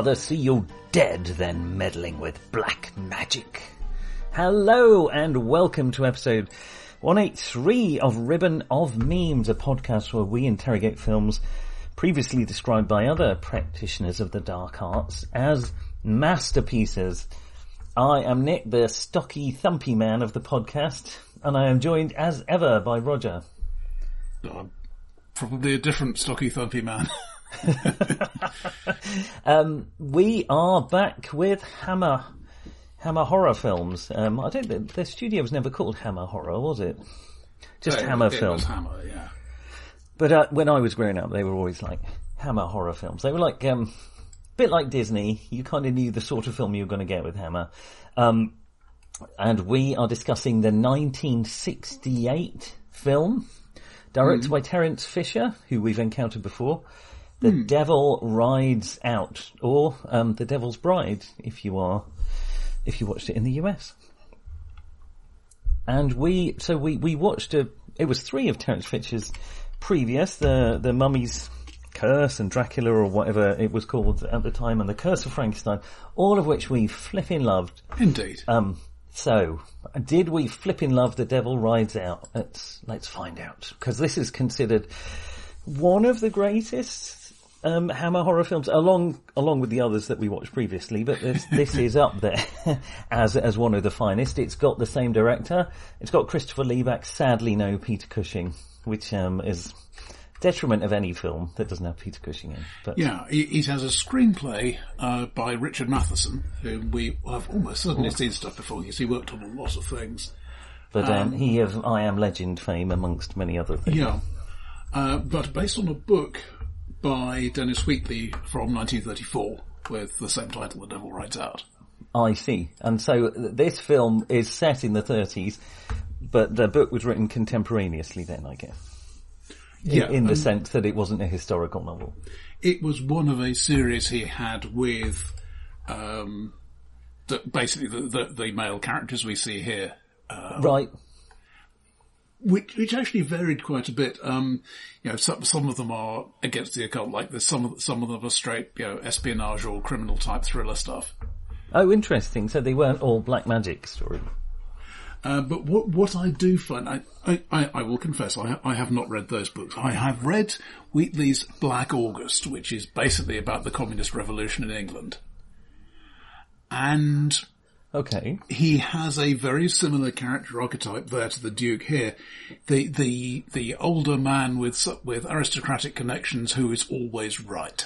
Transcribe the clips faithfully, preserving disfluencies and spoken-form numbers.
rather see you dead than meddling with black magic. Hello and welcome to episode one eighty-three of Ribbon of Memes, a podcast where we interrogate films previously described by other practitioners of the dark arts as masterpieces. I am Nick, the stocky, thumpy man of the podcast, and I am joined as ever by Roger. Oh, probably a different stocky, thumpy man. um, we are back with Hammer, Hammer horror films. Um, I don't think the studio was never called Hammer Horror, was it? Just no, Hammer it Films. Was Hammer, yeah. But uh, when I was growing up, they were always like Hammer horror films. They were like um, a bit like Disney. You kind of knew the sort of film you were going to get with Hammer. Um, and we are discussing the nineteen sixty-eight film, directed mm. by Terence Fisher, who we've encountered before. The mm. Devil Rides Out, or um, The Devil's Bride, if you are, if you watched it in the U S. And we, so we, we watched a, it was three of Terence Fisher's previous, the, the Mummy's Curse and Dracula or whatever it was called at the time, and The Curse of Frankenstein, all of which we flipping loved. Indeed. Um, so, did we flipping love The Devil Rides Out? Let's, let's find out. Because this is considered one of the greatest Um, Hammer horror films, along along with the others that we watched previously, but this, this is up there as as one of the finest. It's got the same director. It's got Christopher Lee back. Sadly, no Peter Cushing, which um, is detriment of any film that doesn't have Peter Cushing in. But yeah, it has a screenplay uh, by Richard Matheson, who we have almost certainly seen stuff before because he worked on a lot of things. But um, um, he has I Am Legend fame amongst many other things. Yeah, uh, but based on a book by Dennis Wheatley from nineteen thirty-four with the same title, The Devil Rides Out. I see. And so this film is set in the thirties, but the book was written contemporaneously then, I guess. In, yeah, in the um, sense that it wasn't a historical novel. It was one of a series he had with um, the, basically the, the, the male characters we see here. Um, right. Which, which actually varied quite a bit. Um, you know, some, some of them are against the occult, like this. Some of, some of them are straight, you know, espionage or criminal type thriller stuff. Oh, interesting. So they weren't all black magic stories. Uh, but what, what I do find, I, I, I will confess, I, I have not read those books. I have read Wheatley's Black August, which is basically about the communist revolution in England. And okay, he has a very similar character archetype there to the Duke here. The, the, the older man with, with aristocratic connections who is always right.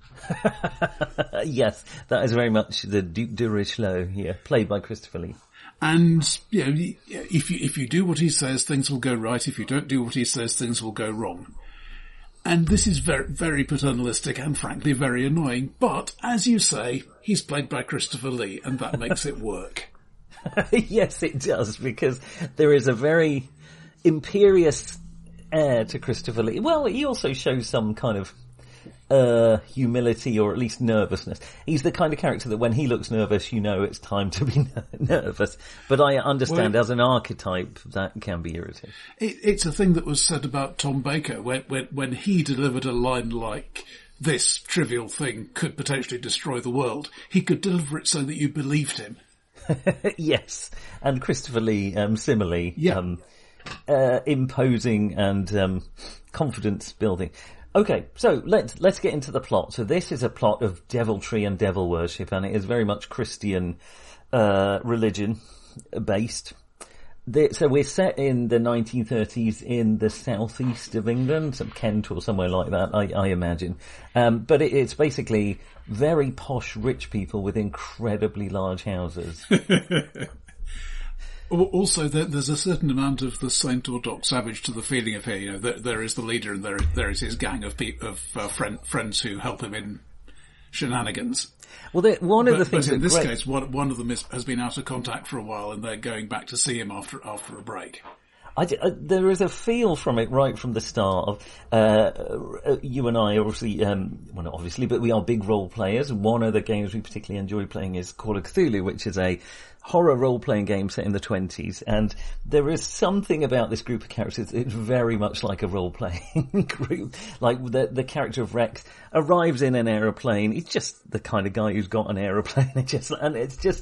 Yes, that is very much the Duke de Richelieu here, played by Christopher Lee. And, you know, if you, if you do what he says, things will go right. If you don't do what he says, things will go wrong. And this is very, very paternalistic and frankly very annoying. But, as you say, he's played by Christopher Lee and that makes it work. Yes, it does, because there is a very imperious air to Christopher Lee. Well, he also shows some kind of uh humility or at least nervousness. He's the kind of character that when he looks nervous, you know it's time to be nervous. But I understand well, as an archetype that can be irritating. It, it's a thing that was said about Tom Baker when, when, when he delivered a line like, this trivial thing could potentially destroy the world. He could deliver it so that you believed him. Yes. And Christopher Lee, um, similarly, yeah. um, uh, imposing and, um, confidence building. Okay, so let's let's get into the plot. So this is a plot of deviltry and devil worship, and it is very much Christian uh, religion based. The, so we're set in the nineteen thirties in the southeast of England, some Kent or somewhere like that, I, I imagine. Um, but it, it's basically very posh rich people with incredibly large houses. Also, there, there's a certain amount of the Saint or Doc Savage to the feeling of here. You know, there, there is the leader, and there there is his gang of pe- of uh, friend, friends who help him in shenanigans. Well, one but, of the things but in this great... case, one one of them is, has been out of contact for a while, and they're going back to see him after after a break. I, I, there is a feel from it right from the start. Of uh, you and I, obviously, um, well, not obviously, but we are big role players. One of the games we particularly enjoy playing is Call of Cthulhu, which is a horror role-playing game set in the twenties. And there is something about this group of characters. It's very much like a role-playing group. Like the the character of Rex arrives in an aeroplane. He's just the kind of guy who's got an aeroplane. It just and it's just.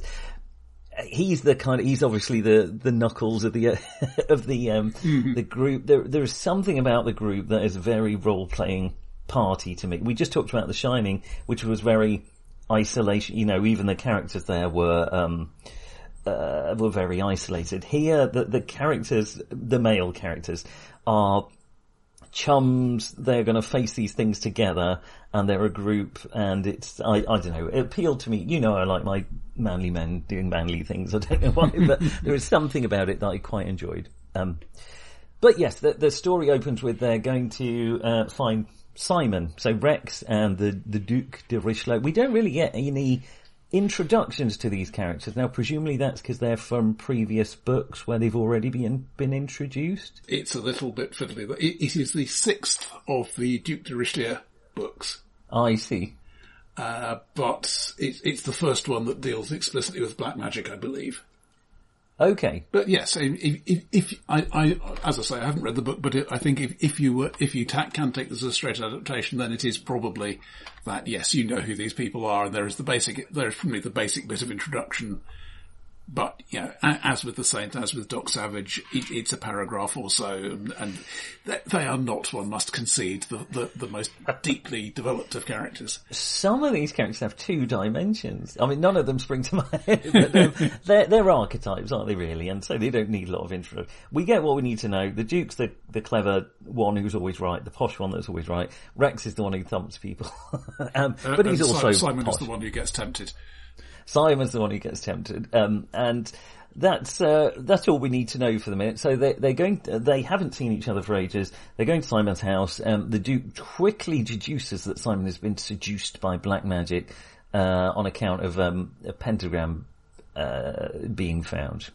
He's the kind of, he's obviously the, the knuckles of the, of the, um, mm-hmm. the group. There, there is something about the group that is a very role-playing party to me. We just talked about The Shining, which was very isolation, you know, even the characters there were, um, uh, were very isolated. Here, the, the characters, the male characters are chums. They're going to face these things together, and they're a group, and it's, I, I don't know, it appealed to me. You know, I like my manly men doing manly things. I don't know why, but there is something about it that I quite enjoyed. Um, but yes, the, the story opens with they're going to, uh, find Simon. So Rex and the, the Duc de Richelieu. We don't really get any introductions to these characters. Now, presumably that's because they're from previous books where they've already been been introduced. It's a little bit fiddly. It, it is the sixth of the Duc de Richelieu books. I see. Uh, but it, it's the first one that deals explicitly with black magic, I believe. Okay. But yes, if, if, if I, I, as I say, I haven't read the book, but it, I think if, if you were, if you ta- can take this as a straight adaptation, then it is probably that, yes, you know who these people are, and there is the basic, there is probably the basic bit of introduction. But, you know, as with the Saint, as with Doc Savage, it, it's a paragraph or so, and, and they are not, one must concede, the, the, the most deeply developed of characters. Some of these characters have two dimensions. I mean, none of them spring to my head, but they're, they're, they're archetypes, aren't they, really? And so they don't need a lot of intro. We get what we need to know. The Duke's the, the clever one who's always right, the posh one that's always right. Rex is the one who thumps people. um, uh, but he's also Simon posh. is the one who gets tempted. Simon's the one who gets tempted, um, and that's uh, that's all we need to know for the minute. So they, they're going. To, they haven't seen each other for ages. They're going to Simon's house. Um, the Duke quickly deduces that Simon has been seduced by black magic uh, on account of um, a pentagram uh, being found.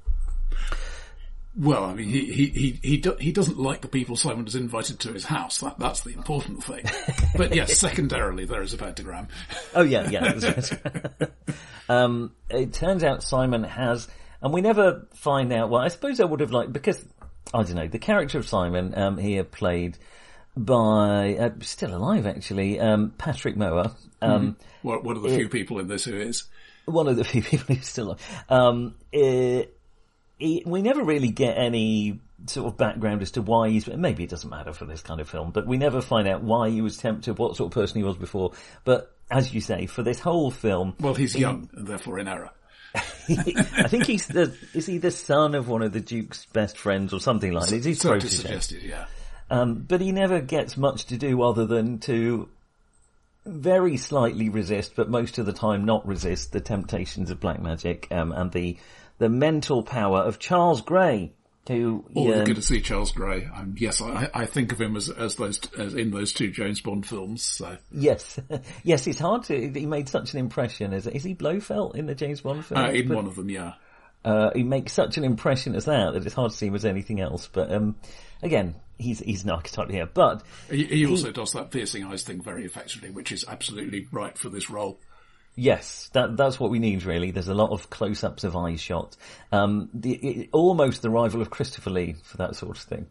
Well, I mean, he he he he, do, he doesn't like the people Simon has invited to his house. That that's the important thing. But yes, secondarily, there is a pentagram. Oh yeah, yeah. That's right. um, it turns out Simon has, and we never find out. Well, I suppose I would have liked, because I don't know, the character of Simon um, here played by uh, still alive actually, um, Patrick Mower. Um, mm-hmm. One of the few it, people in this who is one of the few people who's still alive. Um, it, He, we never really get any sort of background as to why he's, maybe it doesn't matter for this kind of film, but we never find out why he was tempted, what sort of person he was before. But as you say, for this whole film... Well, he's he, young and therefore in error. I think he's the, is he the son of one of the Duke's best friends or something like that? He's so suggested, yeah. Um, but he never gets much to do other than to very slightly resist, but most of the time not resist, the temptations of black magic, um, and the, the mental power of Charles Gray, who... Oh, um, good to see Charles Gray. Um, yes, I, I think of him as, as those, as in those two James Bond films, so. Yes. Yes, it's hard to, he made such an impression as, is he Blofeld in the James Bond films? Uh, in but, one of them, yeah. Uh, he makes such an impression as that, that it's hard to see him as anything else, but, um, again, he's, he's an archetype here, but... He, he also he, does that piercing eyes thing very effectively, which is absolutely right for this role. Yes, that, that's what we need really. There's a lot of close-ups of eyes shot. Um, the, it, almost the rival of Christopher Lee for that sort of thing.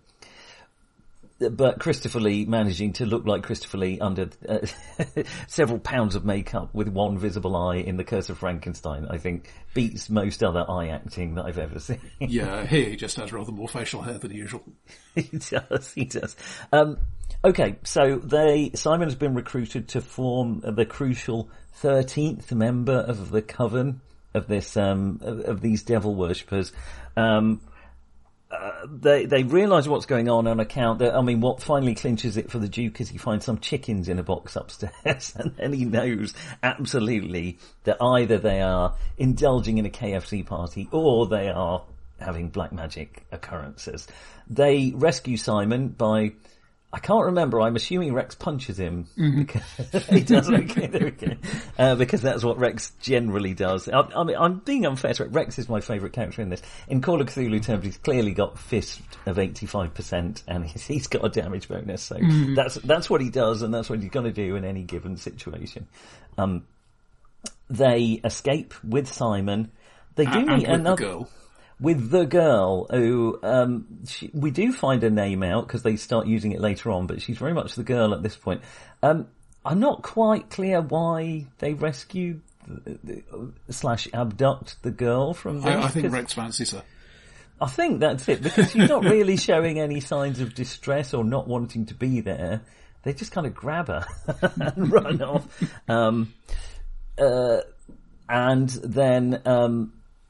But Christopher Lee managing to look like Christopher Lee under uh, several pounds of makeup with one visible eye in The Curse of Frankenstein, I think, beats most other eye acting that I've ever seen. Yeah, here he just has rather more facial hair than usual. He does, he does. Um, okay, so they, Simon has been recruited to form the crucial thirteenth member of the coven of this, um, of, of these devil worshippers. Um, Uh, they they realise what's going on on account that, I mean, what finally clinches it for the Duke is he finds some chickens in a box upstairs, and then he knows absolutely that either they are indulging in a K F C party or they are having black magic occurrences. They rescue Simon by, I can't remember. I'm assuming Rex punches him. Mm-hmm. Because he does. Okay, there we go. Uh, because that's what Rex generally does. I, I mean, I'm being unfair to Rex. Rex is my favourite character in this. In Call of Cthulhu terms, he's clearly got fist of eighty-five percent, and he's, he's got a damage bonus. So mm-hmm. that's that's what he does, and that's what he's going to do in any given situation. Um, they escape with Simon. They do and, meet and with another. the girl. With the girl, who um, she, we do find her name out because they start using it later on, but she's very much the girl at this point. Um, I'm not quite clear why they rescue slash abduct the girl from this. I, I think Rex fancies her. I think that's it, because she's not really showing any signs of distress or not wanting to be there. They just kind of grab her and run off. Um, uh, and then... Um,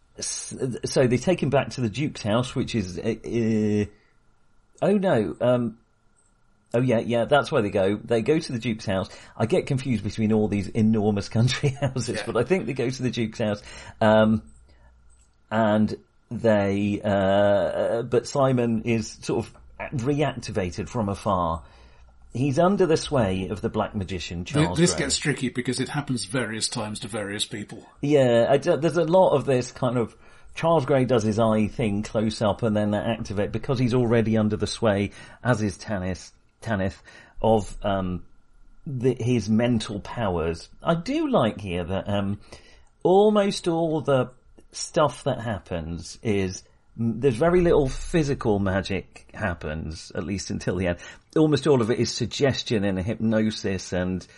So they take him back to the Duke's house, which is, uh, uh, oh no, um, oh yeah, yeah, that's where they go. They go to the Duke's house. I get confused between all these enormous country houses, yeah. but I think they go to the Duke's house, um, and they, uh, but Simon is sort of reactivated from afar. He's under the sway of the black magician, Charles This Grey. gets tricky because it happens various times to various people. Yeah, I, there's a lot of this kind of... Charles Grey does his eye thing close up and then activate, because he's already under the sway, as is Tanith, Tanith of um, the, his mental powers. I do like here that um, almost all the stuff that happens is... There's very little physical magic happens, at least until the end. Almost all of it is suggestion and hypnosis and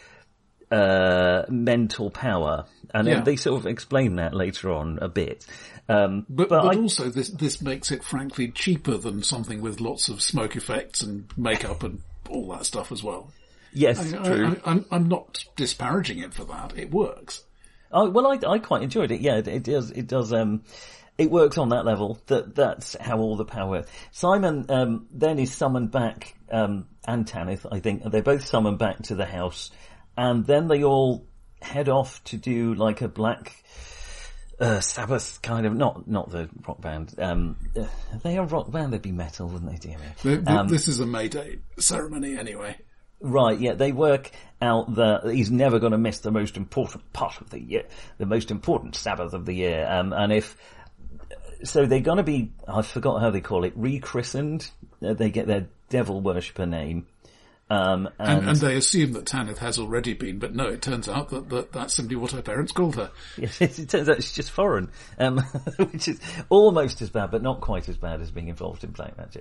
uh mental power. And yeah. they sort of explain that later on a bit. Um, but but, but I, also this this makes it frankly cheaper than something with lots of smoke effects and makeup and all that stuff as well. Yes, I, true. I, I, I'm, I'm not disparaging it for that. It works. Oh, well, I, I quite enjoyed it. Yeah, it, it does, it does, um, it works on that level. That that's how all the power. Simon um, then is summoned back, um, and Tanith, I think, they're both summoned back to the house, and then they all head off to do like a black uh, Sabbath kind of not not the rock band. Um, uh, if they are rock band, they'd be metal, wouldn't they, dear me? The, the, um, this is a May Day ceremony, anyway. Right, yeah, they work out that he's never going to miss the most important part of the year, the most important Sabbath of the year, um, and if. So they're going to be, I forgot how they call it, rechristened. Uh, they get their devil worshipper name. Um, and, and, and they assume that Tanith has already been, but no, it turns out that, that that's simply what her parents called her. Yes, it turns out she's just foreign, um, which is almost as bad, but not quite as bad as being involved in black magic.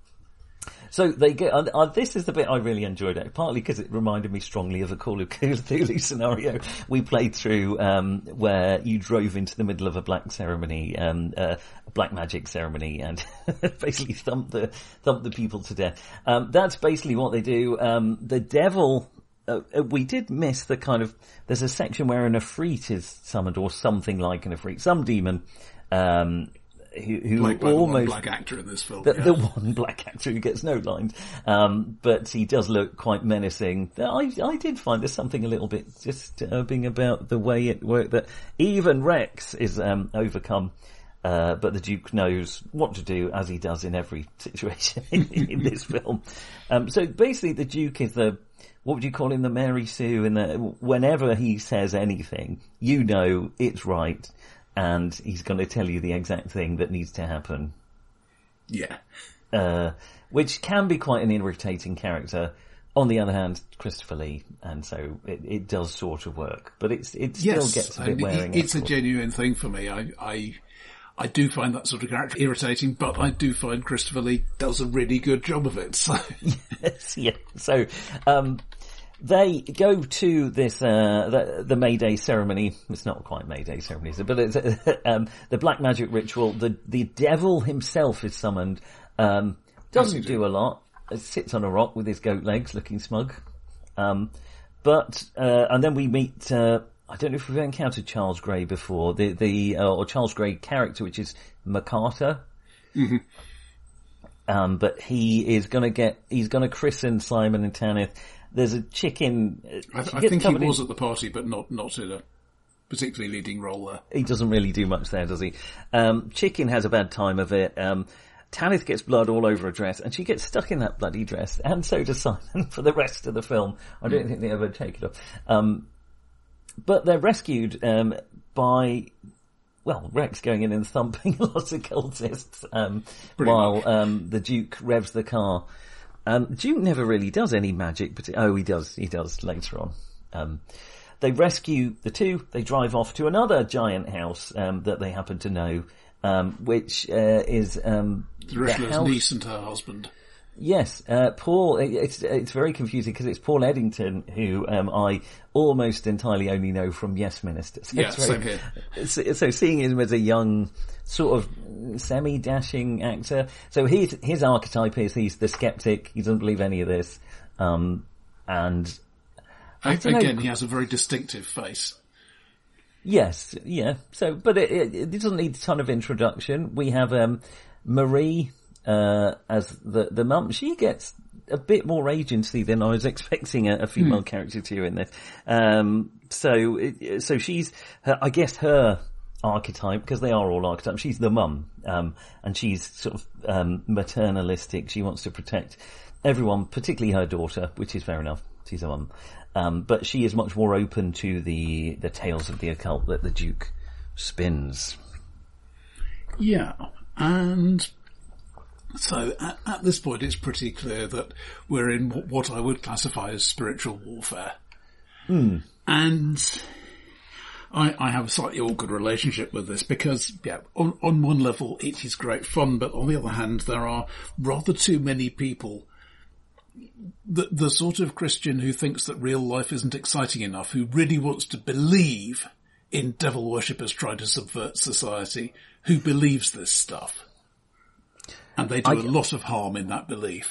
So they get, uh, uh, this is the bit I really enjoyed, it, partly because it reminded me strongly of a Call of Cthulhu scenario we played through, um, where you drove into the middle of a black ceremony, um, uh, a black magic ceremony, and basically thumped the, thumped the people to death. Um, that's basically what they do. Um, the devil, uh, we did miss the kind of, there's a section where an Ifrit is summoned, or something like an Ifrit, some demon, um, Who, who like by almost the one black actor in this film, the, yeah. the one black actor who gets no lines, um, but he does look quite menacing. I, I did find there's something a little bit disturbing about the way it worked. That even Rex is um, overcome, uh, but the Duke knows what to do, as he does in every situation in, in this film. Um, so basically, the Duke is the, what would you call him, the Mary Sue? In the, whenever he says anything, you know it's right. And he's going to tell you the exact thing that needs to happen. Yeah. Uh, which can be quite an irritating character. On the other hand, Christopher Lee, and so it, it does sort of work. But it's it still yes, gets a bit and wearing. It, it's a genuine thing for me. I, I I do find that sort of character irritating, but I do find Christopher Lee does a really good job of it. So yes, yeah. So um, they go to this, uh, the, the May Day ceremony. It's not quite May Day ceremony, but it's, um, the black magic ritual. The, the devil himself is summoned. Um, doesn't do? do a lot. It sits on a rock with his goat legs looking smug. Um, but, uh, and then we meet, uh, I don't know if we've encountered Charles Grey before, the, the, uh, or Charles Grey character, which is MacArthur. Mm-hmm. Um, but he is gonna get, he's gonna christen Simon and Tanith. There's a chicken. I, th- I think he was in, at the party, but not not in a particularly leading role there. He doesn't really do much there, does he? Um, Chicken has a bad time of it. Um, Tanith gets blood all over her dress, and she gets stuck in that bloody dress, and so does Simon for the rest of the film. I don't think they ever take it off. Um, but they're rescued um, by, well, Rex going in and thumping lots of cultists um, while um, the Duke revs the car. Um, Duke never really does any magic, but oh, he does. He does later on. Um, they rescue the two. They drive off to another giant house um, that they happen to know. Um, which, uh, is, um, Ursula's niece and her husband. Yes, uh, Paul, it's, it's very confusing because it's Paul Eddington who, um, I almost entirely only know from Yes Minister. So yeah, very, same here. So, so seeing him as a young, sort of semi-dashing actor. So his, his archetype is he's the skeptic, he doesn't believe any of this, um, and, I, again, know, he has a very distinctive face. Yes, yeah. So, but it, it, it doesn't need a ton of introduction. We have um, Marie uh, as the the mum. She gets a bit more agency than I was expecting a, a female mm. character to in this. Um, so, it, so she's, her, I guess, her archetype, because they are all archetypes. She's the mum, um, and she's sort of um, maternalistic. She wants to protect everyone, particularly her daughter, which is fair enough. She's a mum. Um, but she is much more open to the, the tales of the occult that the Duke spins. Yeah, and so at, at this point it's pretty clear that we're in what I would classify as spiritual warfare. Mm. And I, I have a slightly awkward relationship with this because, yeah, on, on one level it is great fun, but on the other hand there are rather too many people. The, the sort of Christian who thinks that real life isn't exciting enough, who really wants to believe in devil worshippers trying to subvert society, who believes this stuff. And they do I, a lot of harm in that belief.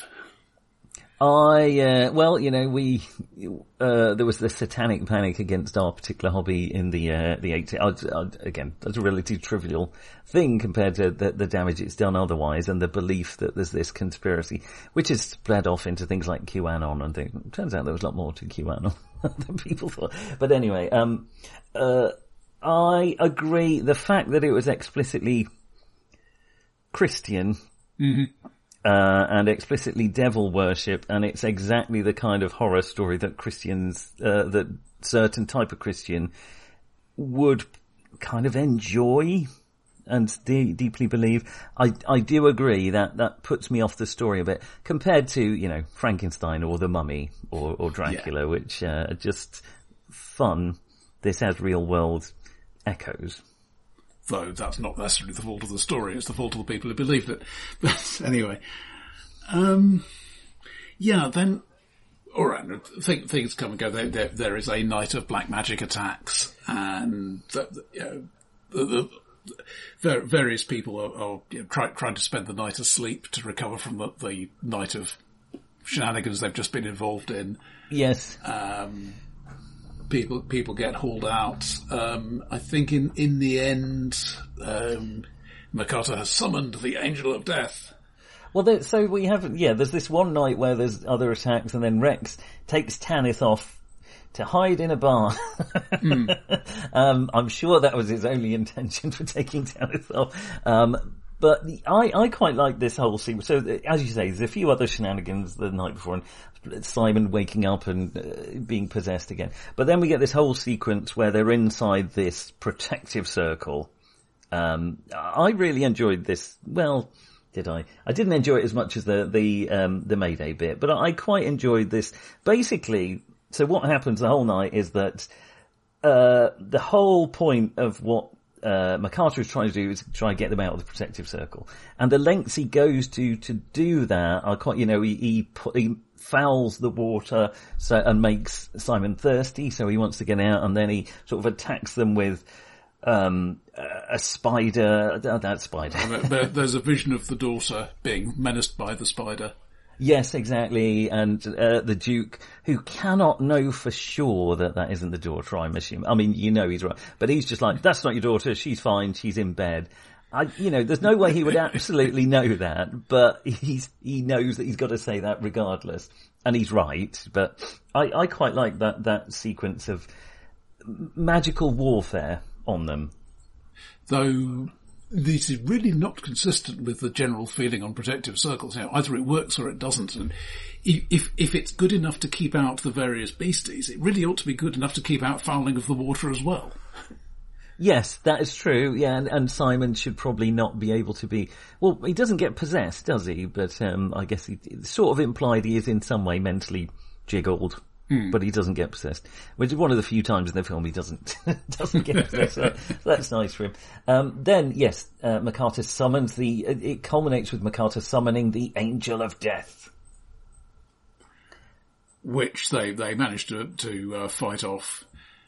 I, uh, well, you know, we, uh, there was the satanic panic against our particular hobby in the, uh, the eighties. I'd, I'd, again, that's a relatively trivial thing compared to the, the damage it's done otherwise, and the belief that there's this conspiracy, which has spread off into things like QAnon and things. It turns out there was a lot more to QAnon than people thought. But anyway, um, uh, I agree. The fact that it was explicitly Christian, mm-hmm. Uh, and explicitly devil worship, and it's exactly the kind of horror story that Christians, uh, that certain type of Christian would kind of enjoy and de- deeply believe. I, I do agree that that puts me off the story a bit compared to, you know, Frankenstein or The Mummy or, or Dracula, yeah. which uh, are just fun. This has real world echoes. Though that's not necessarily the fault of the story, it's the fault of the people who believed it. But anyway, um, yeah, then, alright, th- things come and go. There, there, there is a night of black magic attacks, and the, the, you know, the, the various people are, are you know, try, trying to spend the night asleep to recover from the, the night of shenanigans they've just been involved in. Yes. Um, People, people get hauled out. Um, I think in, in the end, um, Makata has summoned the Angel of Death. Well, there, so we have, yeah, there's this one night where there's other attacks, and then Rex takes Tanith off to hide in a bar. mm. um, I'm sure that was his only intention for taking Tanith off. Um, But the, I, I quite like this whole scene. So, as you say, there's a few other shenanigans the night before, and Simon waking up and uh, being possessed again. But then we get this whole sequence where they're inside this protective circle. Um, I really enjoyed this. Well, did I? I didn't enjoy it as much as the the um, the Mayday bit, but I quite enjoyed this. Basically, so what happens the whole night is that uh, the whole point of what Uh, Makata is trying to do is try and get them out of the protective circle, and the lengths he goes to to do that are quite, you know, he he, put, he fouls the water so and makes Simon thirsty, so he wants to get out, and then he sort of attacks them with um a spider. Oh, that spider. there, there's a vision of the daughter being menaced by the spider. Yes, exactly, and uh, the Duke, who cannot know for sure that that isn't the daughter, I'm assuming. I mean, you know he's right, but he's just like, that's not your daughter, she's fine, she's in bed. I, you know, there's no way he would absolutely know that, but he's, he knows that he's got to say that regardless, and he's right, but I, I quite like that, that sequence of magical warfare on them. Though, this is really not consistent with the general feeling on protective circles. You know, either it works or it doesn't. And if if it's good enough to keep out the various beasties, it really ought to be good enough to keep out fouling of the water as well. Yes, that is true. Yeah, and, and Simon should probably not be able to be. Well, he doesn't get possessed, does he? But um, I guess he it's sort of implied he is in some way mentally jiggled. Mm. But he doesn't get possessed, which is one of the few times in the film he doesn't doesn't get possessed. So that's nice for him. Um, then, yes, uh, MacArthur summons the. It culminates with MacArthur summoning the Angel of Death, which they they managed to to uh, fight off.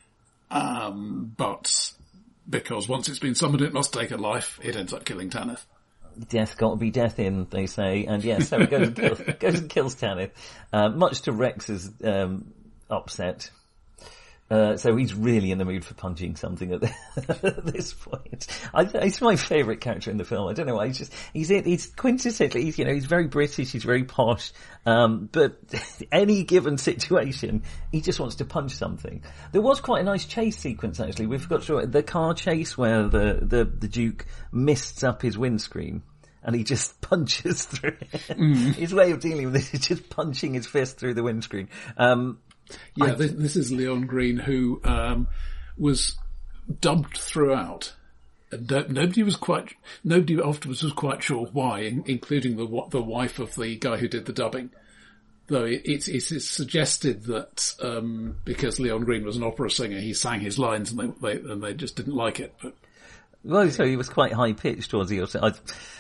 Um, but because once it's been summoned, it must take a life. It ends up killing Tanith. Death got to be death in, they say, and yes, so it goes and kills, goes and kills Tanith, uh, much to Rex's um, upset. Uh, so he's really in the mood for punching something at, the, at this point. I, he's my favourite character in the film. I don't know why. He's just he's he's quintessentially. He's, you know, he's very British. He's very posh. Um, but any given situation, he just wants to punch something. There was quite a nice chase sequence actually. We forgot to the car chase where the the, the Duke mists up his windscreen. And he just punches through it. Mm. His way of dealing with this is just punching his fist through the windscreen. Um, yeah, I, this, this is Leon Green, who um, was dubbed throughout. And uh, nobody was quite, nobody afterwards was quite sure why, in, including the the wife of the guy who did the dubbing. Though it, it's, it's suggested that um, because Leon Green was an opera singer, he sang his lines and they, they and they just didn't like it. But well, so he was quite high pitched, was he? I,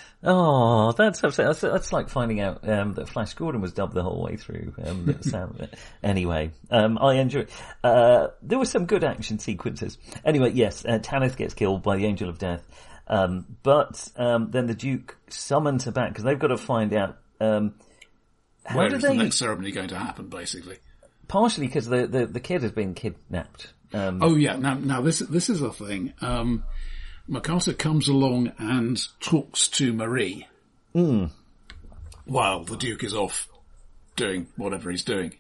Oh, that's upsetting. That's, that's like finding out um, that Flash Gordon was dubbed the whole way through. Um, Sam, anyway, um, I enjoy it. Uh, there were some good action sequences. Anyway, yes, uh, Tanith gets killed by the Angel of Death. Um, but um, then the Duke summons her back because they've got to find out um, how where do is they... the next ceremony going to happen, basically. Partially because the, the, the kid has been kidnapped. Um, oh, yeah. Now, now this, this is a thing. Um, MacArthur comes along and talks to Marie mm. while the Duke is off doing whatever he's doing.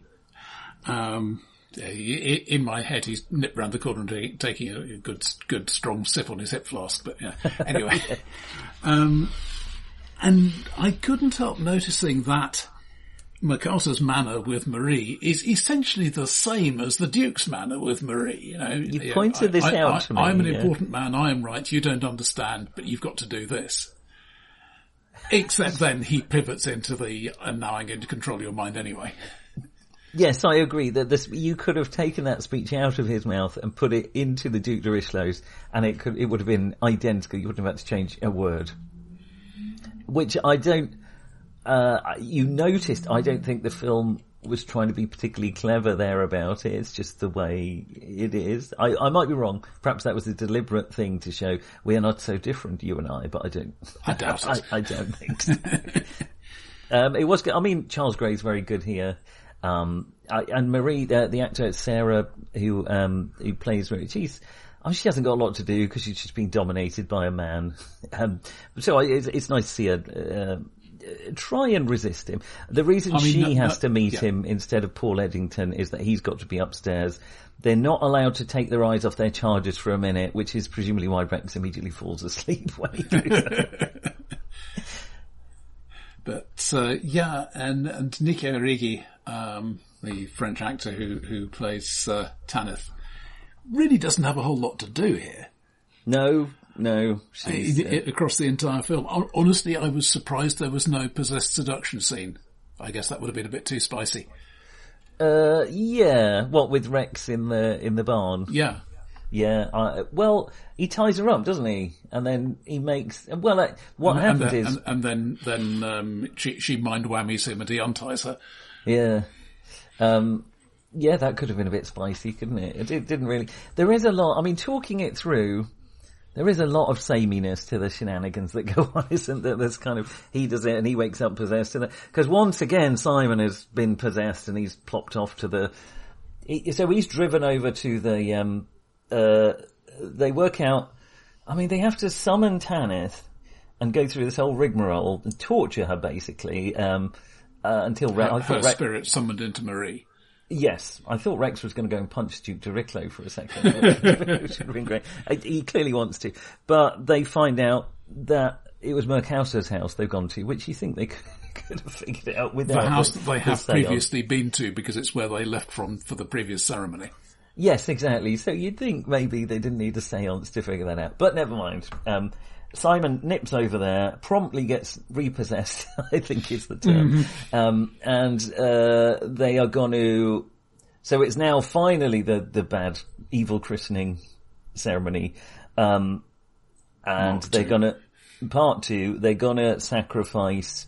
Um, in my head, he's nipped round the corner and taking a good, good strong sip on his hip flask. But yeah, anyway, um, and I couldn't help noticing that MacArthur's manner with Marie is essentially the same as the Duke's manner with Marie. You know, you you pointed know, this I, out I, to me. I'm an yeah. important man. I am right. You don't understand, but you've got to do this. Except then he pivots into the, and now I'm going to control your mind anyway. Yes, I agree that this, you could have taken that speech out of his mouth and put it into the Duke de Richelieu's, and it could, it would have been identical. You wouldn't have had to change a word. Which I don't, uh, you noticed, I don't think the film was trying to be particularly clever there about it. It's just the way it is. I, I might be wrong. Perhaps that was a deliberate thing to show we are not so different, you and I, but I don't, I doubt it. I, I don't think so. um, it was good. I mean, Charles Gray's very good here. Um, I, and Marie, the, the actor Sarah, who, um, who plays Marie, she's, I mean, she hasn't got a lot to do because she's just been dominated by a man. Um, so I, it's, it's nice to see her, uh, try and resist him. The reason I mean, she no, has no, to meet yeah. him instead of Paul Eddington is that he's got to be upstairs. They're not allowed to take their eyes off their chargers for a minute, which is presumably why Rex immediately falls asleep when he goes there. But, uh, yeah, and, and Nicky Origi, um, the French actor who, who plays, uh, Tanith, really doesn't have a whole lot to do here. No, no. It, it, across the entire film. Honestly, I was surprised there was no possessed seduction scene. I guess that would have been a bit too spicy. Uh, yeah. What, with Rex in the, in the barn? Yeah. Yeah, uh, well, he ties her up, doesn't he? And then he makes, well, uh, what and, happens and then, is... And, and then, then, um, she, she mind whammies him and he unties her. Yeah. Um, yeah, that could have been a bit spicy, couldn't it? It, it didn't really, there is a lot, I mean, talking it through, there is a lot of sameness to the shenanigans that go on, isn't there? There's kind of, he does it and he wakes up possessed. Because once again, Simon has been possessed and he's plopped off to the, he, so he's driven over to the, um, Uh, they work out, I mean, they have to summon Tanith and go through this whole rigmarole and torture her, basically, um, uh, until Rex... Her, I thought her Rex, spirit summoned into Marie. Yes, I thought Rex was going to go and punch Duke de Richelieu for a second, which would have been great. He clearly wants to. But they find out that it was Merkhauser's house they've gone to, which you think they could, could have figured it out without the house the, that they have previously been to, because it's where they left from for the previous ceremony. Yes, exactly. So you'd think maybe they didn't need a seance to figure that out, but never mind. Um, Simon nips over there, promptly gets repossessed, I think is the term, mm-hmm. um, and uh, they are going to. So it's now finally the the bad evil christening ceremony, um, and they're going to part two. They're going to sacrifice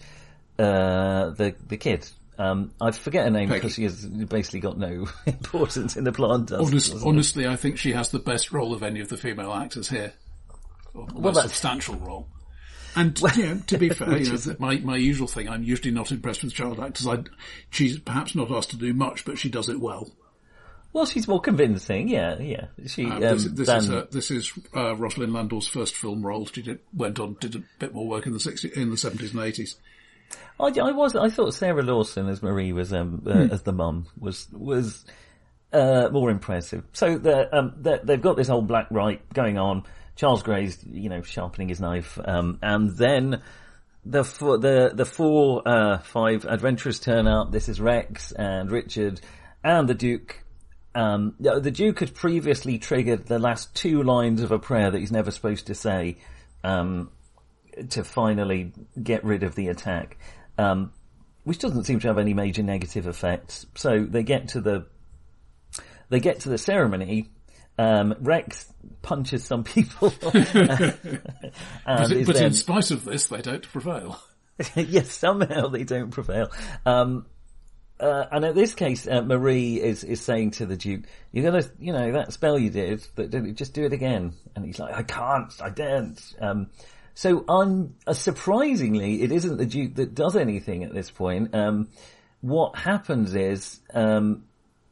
uh, the the kid. Um, I forget her name Peggy. Because she has basically got no importance in the plot. Does, Honest, honestly, I think she has the best role of any of the female actors here. Or the well, most substantial role. And, well, you know, to be fair, you know, my, my usual thing, I'm usually not impressed with child actors. I, she's perhaps not asked to do much, but she does it well. Well, she's more convincing, yeah, yeah. She, um, um, this, this than... is, uh, this is, uh, Rosalind Landau's first film role. She did, went on, did a bit more work in the sixties, in the seventies and eighties. I, I was, I thought Sarah Lawson as Marie was, um, uh, hmm. as the mum was, was, uh, more impressive. So the, um, the, they've got this old black rite going on. Charles Gray's, you know, sharpening his knife, um, and then the four, the, the four, uh, five adventurers turn up. This is Rex and Richard and the Duke. Um, the Duke had previously triggered the last two lines of a prayer that he's never supposed to say, um, to finally get rid of the attack, um, which doesn't seem to have any major negative effects. So they get to the, they get to the ceremony. Um, Rex punches some people. and but is but then, in spite of this, they don't prevail. Yes, somehow they don't prevail. Um, uh, and in this case, uh, Marie is, is saying to the Duke, you're gonna, you know, that spell you did, but just do it again. And he's like, I can't, I daren't. Um, so un, uh, surprisingly, it isn't the Duke that does anything at this point. Um, what happens is, um,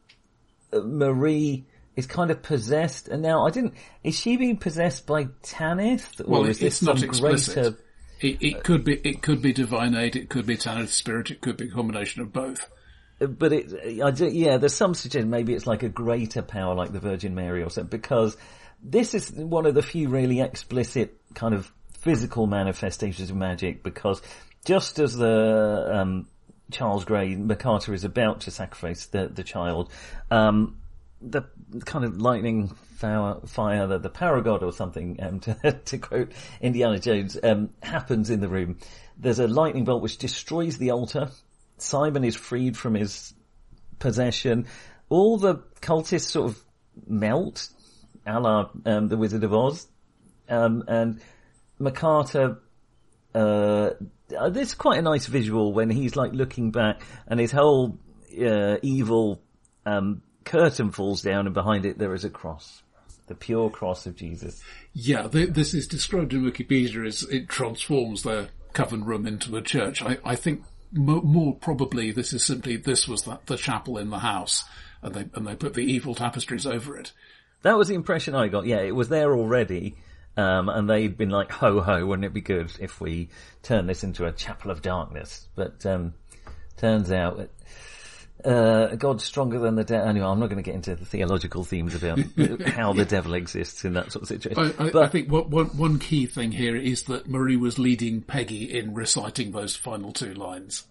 Marie is kind of possessed, and now I didn't. Is she being possessed by Tanith, or well, is it's this not some explicit. greater? It, it could be. It could be divine aid. It could be Tanith's spirit. It could be a combination of both. But it, I do, yeah, there's some suggestion maybe it's like a greater power, like the Virgin Mary or something, because this is one of the few really explicit kind of physical manifestations of magic. Because just as the um, Charles Gray, MacArthur is about to sacrifice the the child. Um, the kind of lightning fire, fire the, the power god or something, um, to, to quote Indiana Jones, um, happens in the room. There's a lightning bolt which destroys the altar. Simon is freed from his possession. All the cultists sort of melt, a la um, the Wizard of Oz. Um, and MacArthur, uh, there's quite a nice visual when he's like looking back and his whole uh, evil um curtain falls down, and behind it there is a cross, the pure cross of Jesus. Yeah, the, this is described in Wikipedia as it transforms their coven room into a church. I, I think mo- more probably this is simply this was the, the chapel in the house, and they and they put the evil tapestries over it. That was the impression I got. Yeah, it was there already, um, and they'd been like, "Ho ho, wouldn't it be good if we turn this into a chapel of darkness?" But um, turns out that. Uh, God's stronger than the devil. Anyway, I'm not going to get into the theological themes about how the devil exists in that sort of situation. I, I, but, I think what, one, one key thing here is that Marie was leading Peggy in reciting those final two lines.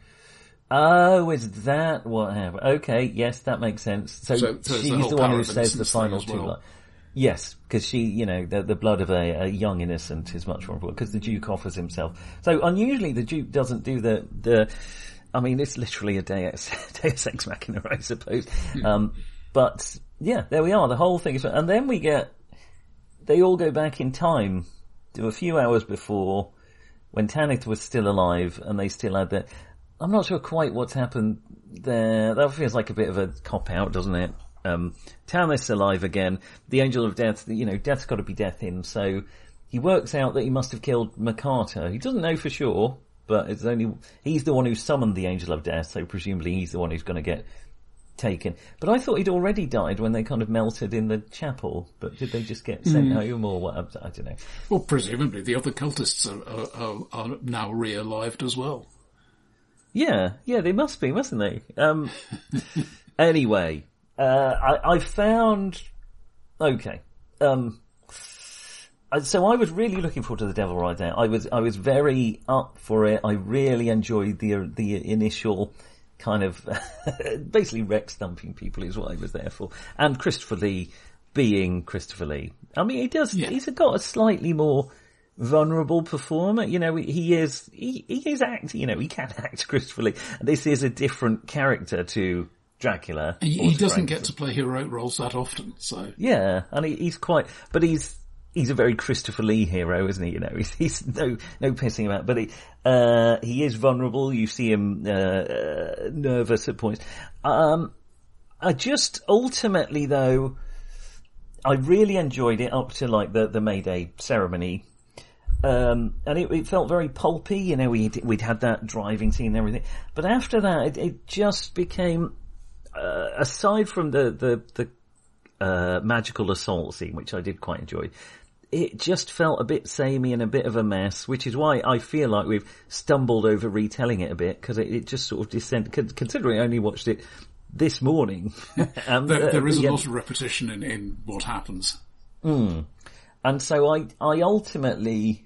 Oh, is that what happened? Okay, yes, that makes sense. So, so, so she's the, the one who says the final two well. lines. Yes, because she, you know, the, the blood of a, a young innocent is much more important, because the Duke offers himself. So unusually the Duke doesn't do the, the, I mean, it's literally a Deus, Deus Ex Machina, I suppose. Mm. Um, but yeah, there we are. The whole thing is, and then we get, they all go back in time to a few hours before when Tanith was still alive and they still had that. I'm not sure quite what's happened there. That feels like a bit of a cop out, doesn't it? Um, Tanith's alive again. The Angel of Death, you know, Death's got to be death in. So he works out that he must have killed MacArthur. He doesn't know for sure. But it's only, he's the one who summoned the Angel of Death, so presumably he's the one who's going to get taken. But I thought he'd already died when they kind of melted in the chapel, but did they just get sent mm. home or what? I don't know. Well, presumably the other cultists are, are, are now re-alived as well. Yeah, yeah, they must be, mustn't they? Um, anyway, uh, I, I found, okay, um, So I was really looking forward to The Devil Rides Out. I was I was very up for it. I really enjoyed the the initial kind of basically Rex thumping people is what I was there for, and Christopher Lee being Christopher Lee. I mean, he does. Yeah. He's got a slightly more vulnerable performer. You know, he is he, he is acting. You know, he can act Christopher Lee. This is a different character to Dracula. He, he doesn't get to play heroic roles that often. So yeah, and he, he's quite, but he's. He's a very Christopher Lee hero, isn't he? You know, he's, he's no, no pissing about, but he, uh, he is vulnerable. You see him, uh, uh, nervous at points. Um, I just, ultimately though, I really enjoyed it up to like the, the May Day ceremony. Um, and it, it felt very pulpy, you know, we'd, we'd had that driving scene and everything. But after that, it, it just became, uh, aside from the, the, the, uh, magical assault scene, which I did quite enjoy, it just felt a bit samey and a bit of a mess, which is why I feel like we've stumbled over retelling it a bit, because it, it just sort of descended, considering I only watched it this morning. um, there, there is uh, a yeah. lot of repetition in, in what happens. Mm. And so I, I ultimately,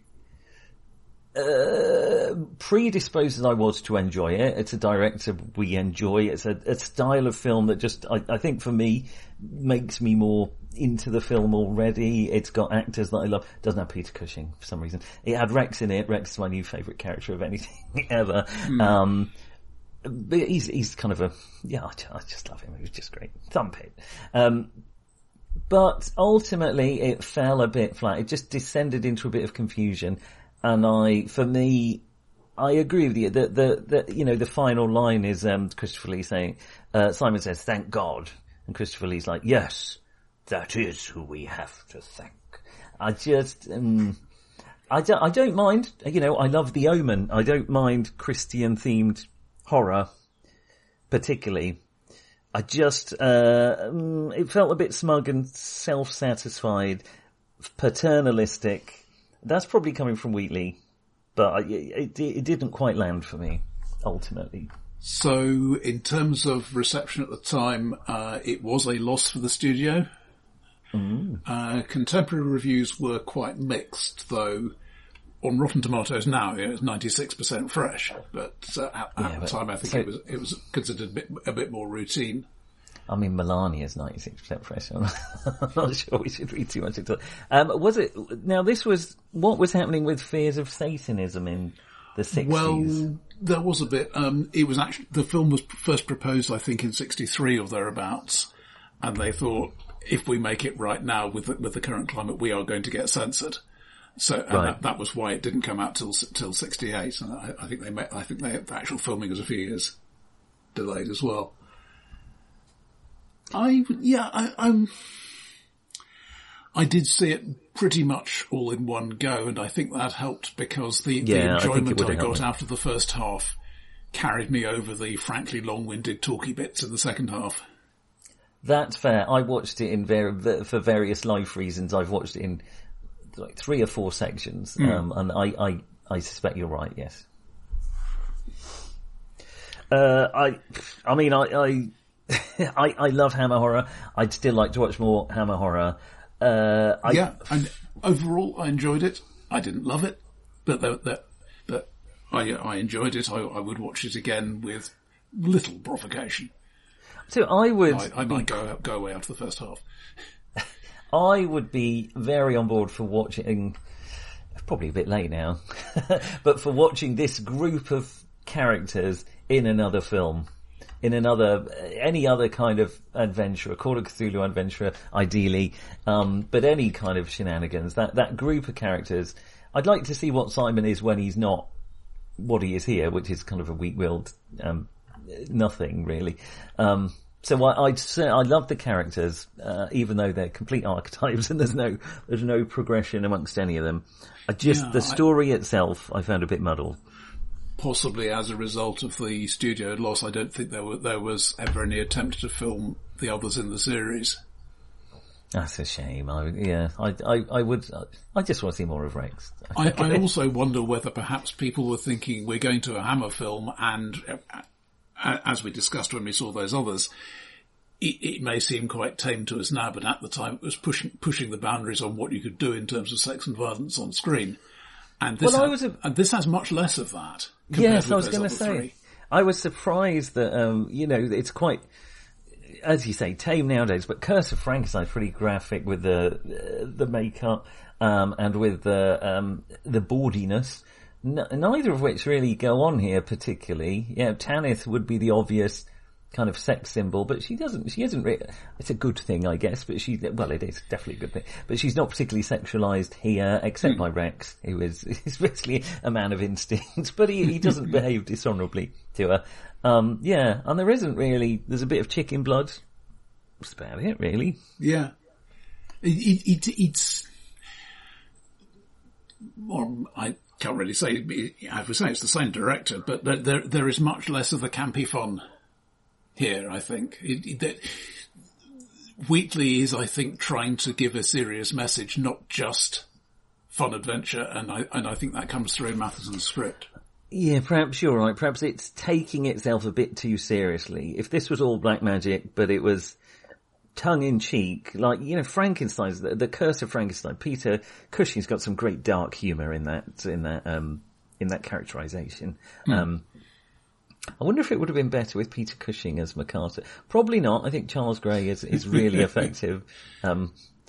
uh, predisposed as I was to enjoy it. It's a director we enjoy. It's a, a style of film that just, I, I think for me, makes me more into the film already. It's got actors that I love. It doesn't have Peter Cushing for some reason. It had Rex in it. Rex is my new favourite character of anything ever. Mm. Um, but he's, he's kind of a, yeah, I, I just love him. He was just great. Thump it. Um, but ultimately it fell a bit flat. It just descended into a bit of confusion. And I, for me, I agree with you. The, the, the, you know, the final line is, um, Christopher Lee saying, uh, Simon says, "Thank God." And Christopher Lee's like, "Yes, that is who we have to thank." I just, um, I don't, I don't mind, you know, I love The Omen. I don't mind Christian themed horror, particularly. I just, uh, um, it felt a bit smug and self-satisfied, paternalistic. That's probably coming from Wheatley, but I, it, it didn't quite land for me, ultimately. So, in terms of reception at the time, uh, it was a loss for the studio. Mm. Uh, contemporary reviews were quite mixed, though. On Rotten Tomatoes now, it's ninety-six percent fresh, but uh, at, at yeah, the time, I think so, it was it was considered a bit, a bit more routine. I mean, Melania's ninety-six percent fresh. I'm not sure we should read too much into it. Um, was it, now this was, what was happening with fears of Satanism in the sixties? Well, there was a bit, um, it was actually, the film was first proposed, I think, in sixty-three or thereabouts, and they thought, if we make it right now with the, with the current climate, we are going to get censored. So, and right. that, that was why it didn't come out till, till sixty-eight, and I, I think they made, I think they, the actual filming was a few years delayed as well. I, yeah, I, I'm, I did see it pretty much all in one go, and I think that helped because the, yeah, the enjoyment I, I got after the first half carried me over the frankly long-winded talky bits in the second half. That's fair. I watched it in ver- for various life reasons. I've watched it in like three or four sections, mm. um, and I, I, I suspect you're right. Yes. Uh, I, I mean, I, I, I, I love Hammer horror. I'd still like to watch more Hammer horror. Uh, I, yeah, and overall, I enjoyed it. I didn't love it, but that, that, but I, I enjoyed it. I, I would watch it again with little provocation. So I would, I, I might go go away after the first half. I would be very on board for watching. Probably a bit late now, but for watching this group of characters in another film, in another any other kind of adventure, a Call of Cthulhu adventure, ideally, um, but any kind of shenanigans. That that group of characters, I'd like to see what Simon is when he's not what he is here, which is kind of a weak-willed um, nothing really. Um, so I, I'd say I love the characters, uh, even though they're complete archetypes and there's no there's no progression amongst any of them. I just yeah, the story I, itself I found a bit muddled. Possibly as a result of the studio loss, I don't think there were there was ever any attempt to film the others in the series. That's a shame. I, yeah, I, I, I would. I just want to see more of Rex. I, I also wonder whether perhaps people were thinking we're going to a Hammer film, and uh, as we discussed when we saw those others, it, it may seem quite tame to us now, but at the time it was pushing pushing the boundaries on what you could do in terms of sex and violence on screen. And this, Well, I ha- was a- and this has much less of that. compared Yes, with I was those going to other say. three. I was surprised that, um, you know, it's quite, as you say, tame nowadays, but Curse of Frankenstein pretty graphic with the uh, the makeup um, and with the um, the bawdiness. N- neither of which really go on here particularly. Yeah, Tanith would be the obvious kind of sex symbol, but she doesn't, she isn't really, it's a good thing, I guess, but she, well, it is definitely a good thing, but she's not particularly sexualized here, except mm. by Rex, who is, is basically a man of instinct, but he, he doesn't behave dishonorably to her. Um, yeah, and there isn't really, there's a bit of chicken blood. That's about it, really. Yeah. It, it, it, it's, or I can't really say, I would say it's the same director, but there, there, there is much less of the campy fun here, I think. It, it, that Wheatley is, I think, trying to give a serious message, not just fun adventure, and I, and I think that comes through in Matheson's script. Yeah, perhaps you're right. Perhaps it's taking itself a bit too seriously. If this was all black magic, but it was tongue-in-cheek, like, you know, Frankenstein's, the, the Curse of Frankenstein, Peter Cushing's got some great dark humour in that, in that, um, in that characterisation. Hmm. Um, I wonder if it would have been better with Peter Cushing as MacArthur. Probably not. I think Charles Gray is, is really effective. Um,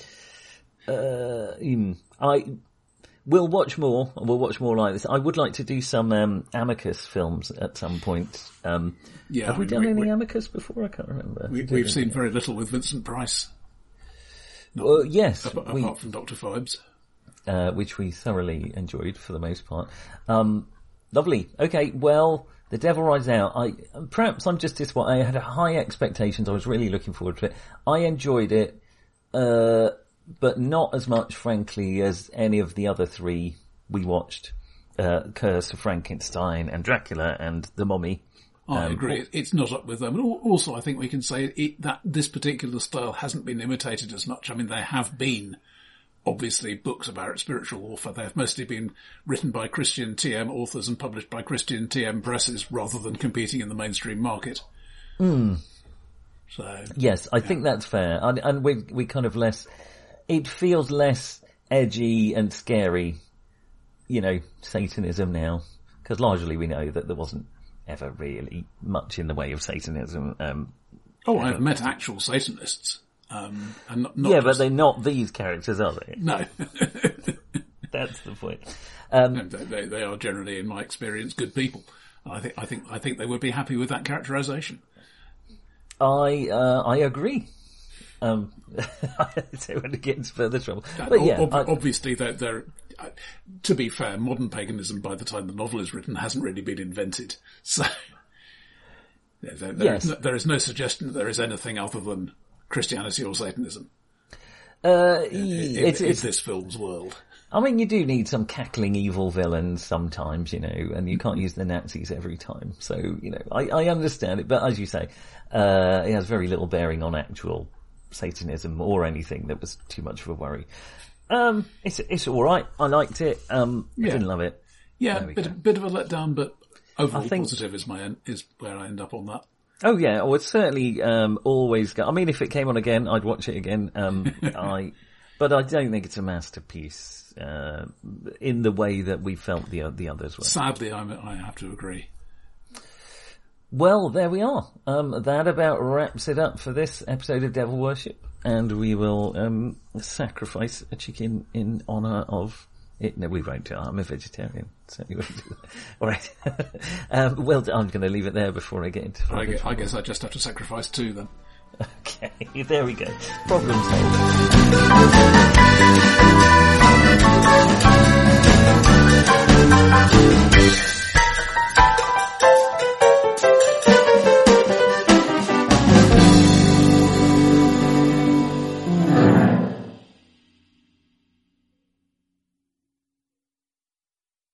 uh, I will watch more. We'll watch more like this. I would like to do some, um, Amicus films at some point. Um, yeah, have I we mean, done we, any we, Amicus before? I can't remember. We, we've seen very little with Vincent Price. Not, well, yes. Apart, we, apart from Doctor Phibes. Uh, which we thoroughly enjoyed for the most part. Um, lovely. Okay, well, The Devil Rides Out. I perhaps I'm just disappointed. I had high expectations. I was really looking forward to it. I enjoyed it, uh, but not as much, frankly, as any of the other three we watched. Uh, Curse of Frankenstein and Dracula and The Mummy. I um, agree. It's not up with them. And also, I think we can say it, that this particular style hasn't been imitated as much. I mean, there have been, obviously, books about spiritual warfare. They've mostly been written by Christian T M authors and published by Christian T M presses rather than competing in the mainstream market. Mm. So yes, I yeah. think that's fair. And, and we we kind of less, it feels less edgy and scary, you know, Satanism now. Because largely we know that there wasn't ever really much in the way of Satanism. Um, oh, I've met actual Satanists. Um, and not, not yeah, just... but they're not these characters, are they? No. That's the point. Um, no, they, they are generally, in my experience, good people. I think, I think, I think they would be happy with that characterization. I, uh, I agree. Um, I don't want to get into further trouble. That, but yeah, ob- I, obviously they're, they're, uh, to be fair, modern paganism by the time the novel is written hasn't really been invented. So, yeah, there, there, yes. is no, there is no suggestion that there is anything other than Christianity or Satanism uh, in, in, it's, in it's, this film's world. I mean, you do need some cackling evil villains sometimes, you know, and you can't use the Nazis every time. So, you know, I, I understand it, but as you say, uh, it has very little bearing on actual Satanism or anything that was too much of a worry. Um, it's, it's alright. I liked it. Um, Yeah. I didn't love it. Yeah, There we bit, go. bit of a letdown, but overall I think- positive is my en- is where I end up on that. Oh yeah, I would certainly, um, always go, I mean, if it came on again, I'd watch it again. Um, I, but I don't think it's a masterpiece, uh, in the way that we felt the, the others were. Sadly, I'm, I have to agree. Well, there we are. Um, that about wraps it up for this episode of Devil Worship, and we will um, sacrifice a chicken in honour of it. No, we won't do it. I'm a vegetarian, so we won't do that. All right. um, well, I'm going to leave it there before I get into. I guess, I guess I just have to sacrifice two then. Okay, there we go. Problem solved.